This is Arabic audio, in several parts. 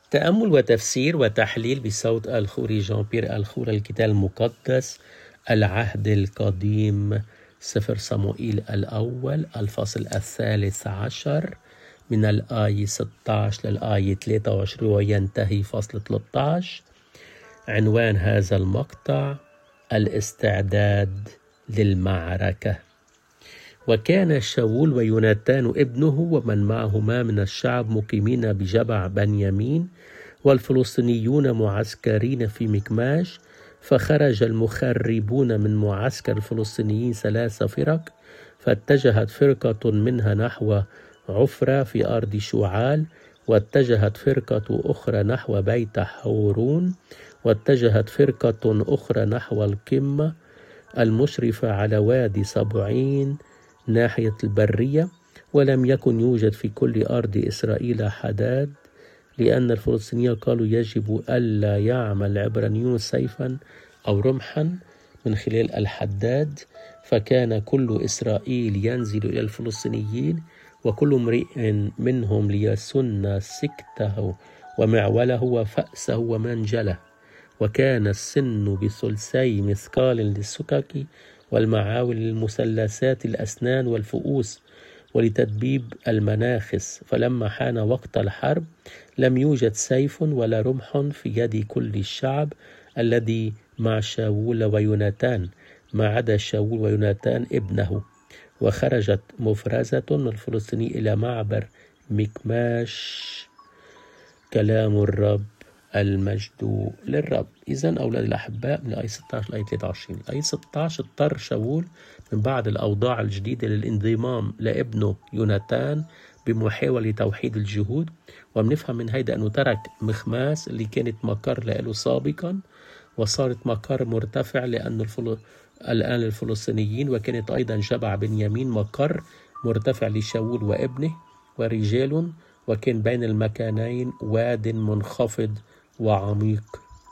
تأمل وتفسير وتحليل بصوت الخوري جان بيير الخور الكتاب المقدس العهد القديم سفر صموئيل الأول الفصل 13 من الآية 16 للآية 23 وينتهي فصل 13. عنوان هذا المقطع الاستعداد للمعركة. وكان شاول ويوناتان ابنه ومن معهما من الشعب مقيمين بجبع بنيامين والفلسطينيون معسكرين في مكماش، فخرج المخربون من معسكر الفلسطينيين 3 فرق، فاتجهت فرقة منها نحو عفرة في أرض شوعال، واتجهت فرقة أخرى نحو بيت حورون، واتجهت فرقة أخرى نحو القمة المشرفة على وادي سبعين ناحية البرية. ولم يكن يوجد في كل أرض إسرائيل حداد، لأن الفلسطينيين قالوا يجب ألا يعمل العبرانيون سيفا أو رمحا من خلال الحداد، فكان كل إسرائيل ينزل إلى الفلسطينيين وكل امرئ منهم ليسن سكته ومعوله وفأسه ومنجله، وكان السن بثلثي مثقال للسكك والمعاول للمثلثات الأسنان والفؤوس ولتدبيب المناخس. فلما حان وقت الحرب لم يوجد سيف ولا رمح في يد كل الشعب الذي مع شاول ويوناتان ما عدا شاول ويوناتان ابنه. وخرجت مفرزة من الفلسطينيين إلى معبر مكماش. كلام الرب، المجد للرب. إذن أولاد الأحباء من الآية 16 لآية 23. الآية 16 اضطر شاول من بعد الأوضاع الجديدة للانضمام لابنه يوناتان بمحاولة توحيد الجهود، وبنفهم من هيدا أنه ترك مخماس اللي كانت مقر له سابقا وصارت مقر مرتفع لأن الآن الفلسطينيين، وكانت أيضا جبع بنيامين مقر مرتفع لشاول وابنه ورجال، وكان بين المكانين واد منخفض وعميق.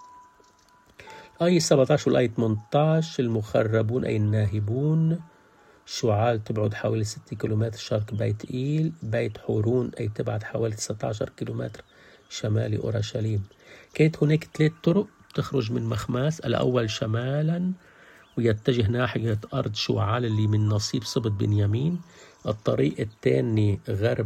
آية 17 والآية 18 المخربون أي الناهبون. شوعال تبعد حوالي 6 كيلومتر شرق بيت إيل، بيت حورون أي تبعد حوالي 19 كيلومتر شمال أورشليم. كانت هناك 3 طرق تخرج من مخماس، الأول شمالا ويتجه ناحية أرض شوعال اللي من نصيب سبط بنيامين، الطريق الثاني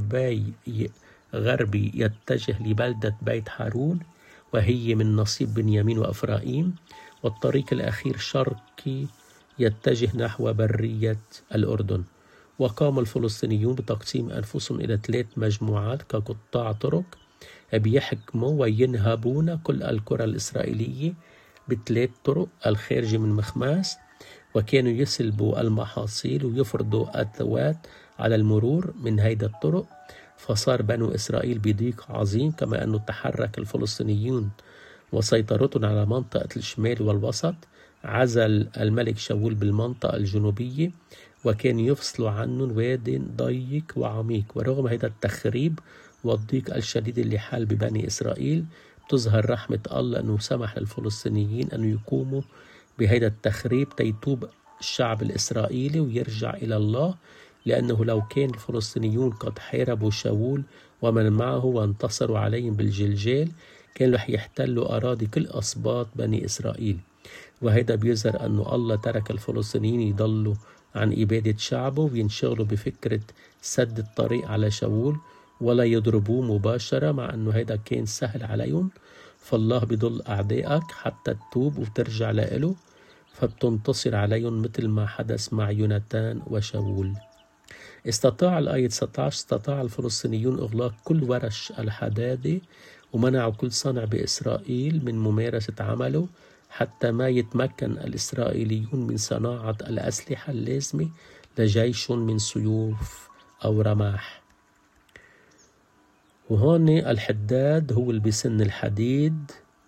غربي يتجه لبلدة بيت حارون وهي من نصيب بنيامين وأفرائيم، والطريق الأخير شرقي يتجه نحو برية الأردن. وقام الفلسطينيون بتقسيم أنفسهم إلى 3 مجموعات كقطاع طرق بيحكموا وينهبون كل القرى الإسرائيلية ب3 طرق الخارجة من مخماس، وكانوا يسلبوا المحاصيل ويفرضوا أثوات على المرور من هيدا الطرق. فصار بنو إسرائيل بضيق عظيم، كما أنه تحرك الفلسطينيون وسيطرتهم على منطقة الشمال والوسط. عزل الملك شاول بالمنطقة الجنوبية وكان يفصل عنهم واد ضيق وعميق. ورغم هذا التخريب والضيق الشديد اللي حال ببني إسرائيل، تظهر رحمة الله أنه سمح للفلسطينيين أن يقوموا بهذا التخريب تيتوب الشعب الإسرائيلي ويرجع إلى الله، لأنه لو كان الفلسطينيون قد حاربوا شاول ومن معه وانتصروا عليهم بالجلجال كانوا رح يحتلوا أراضي كل أسباط بني إسرائيل. وهذا بيظهر أنه الله ترك الفلسطينيين يضلوا عن إبادة شعبه وينشغلوا بفكرة سد الطريق على شاول ولا يضربوه مباشرة، مع أنه هذا كان سهل عليهم. فالله بيضل أعدائك حتى تتوب وترجع لإله، فبتنتصر عليهم مثل ما حدث مع يوناتان وشاول. الآية 19 استطاع الفلسطينيون إغلاق كل ورش الحدادة ومنعوا كل صنع بإسرائيل من ممارسة عمله حتى ما يتمكن الإسرائيليون من صناعة الأسلحة اللازمة لجيش من سيوف أو رماح. وهون الحداد هو اللي بيسن الحديد،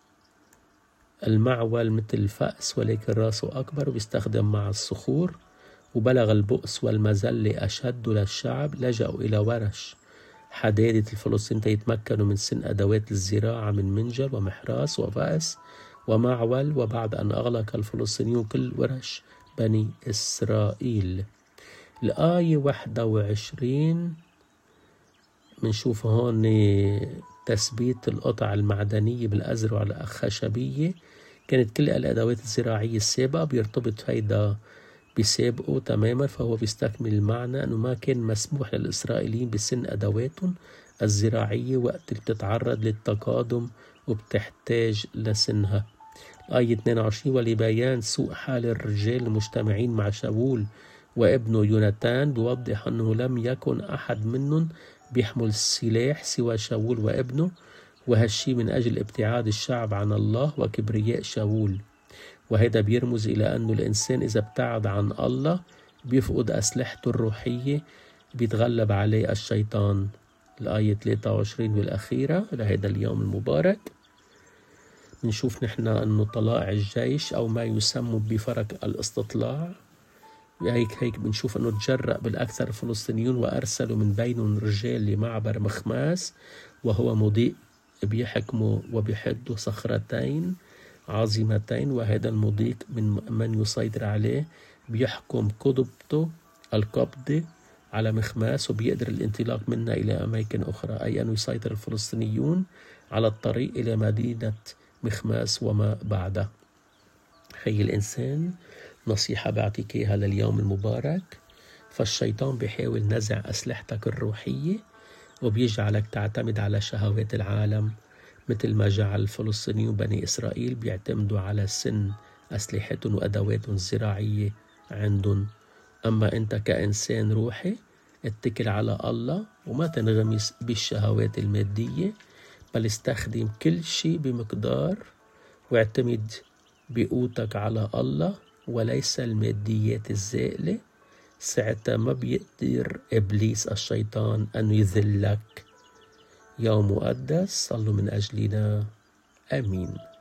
المعول مثل الفأس ولكن راسه أكبر وبيستخدم مع الصخور. وبلغ البؤس والمذلة أشد للشعب، لجأوا إلى ورش حدادة الفلسطينيين يتمكنوا من سن أدوات الزراعة من منجل ومحراس وفأس ومعول. وبعد أن أغلق الفلسطينيون كل ورش بني إسرائيل. الآية 21 منشوف هون تثبيت القطع المعدنية بالأزرع الخشبية. كانت كل الأدوات الزراعية السابقة بيرتبط هيدا بسابقه تماما، فهو بيستكمل المعنى أنه ما كان مسموح للإسرائيليين بسن أدواتهم الزراعية وقت اللي بتتعرض للتقادم وبتحتاج لسنها. آية 22: ولبيان سوء حال الرجال المجتمعين مع شاول وابنه يوناتان بيوضح أنه لم يكن أحد منهم بيحمل السلاح سوى شاول وابنه، وهالشي من أجل ابتعاد الشعب عن الله وكبرياء شاول. وهذا بيرمز إلى أنه الإنسان إذا ابتعد عن الله بيفقد أسلحته الروحية، بيتغلب عليه الشيطان. الآية 23 والأخيرة لهذا اليوم المبارك بنشوف نحن أنه طلائع الجيش أو ما يسمى بفرق الاستطلاع، هيك بنشوف أنه تجرأ بالأكثر الفلسطينيون وأرسلوا من بينهم رجال لمعبر مخماس، وهو مضيء بيحكموا وبيحدوا صخرتين عظيمتين، وهذا المضيق من يسيطر عليه بيحكم قبضته القبضة على مخماس، وبيقدر الانطلاق منها إلى أماكن أخرى، أي أن يسيطر الفلسطينيون على الطريق إلى مدينة مخماس وما بعدها. هي الإنسان نصيحة بعطيك إياها لليوم المبارك. فالشيطان بيحاول نزع أسلحتك الروحية وبيجعلك تعتمد على شهوات العالم، مثل ما جعل الفلسطينيون بني إسرائيل بيعتمدوا على سن أسلحتهم وأدواتهم الزراعية عندهم. أما أنت كإنسان روحي اتكل على الله وما تنغمس بالشهوات المادية، بل استخدم كل شيء بمقدار واعتمد بقوتك على الله وليس الماديات الزائلة. ساعتها ما بيقدر إبليس الشيطان أن يذلك. يوم مقدس، صلوا من أجلنا. آمين.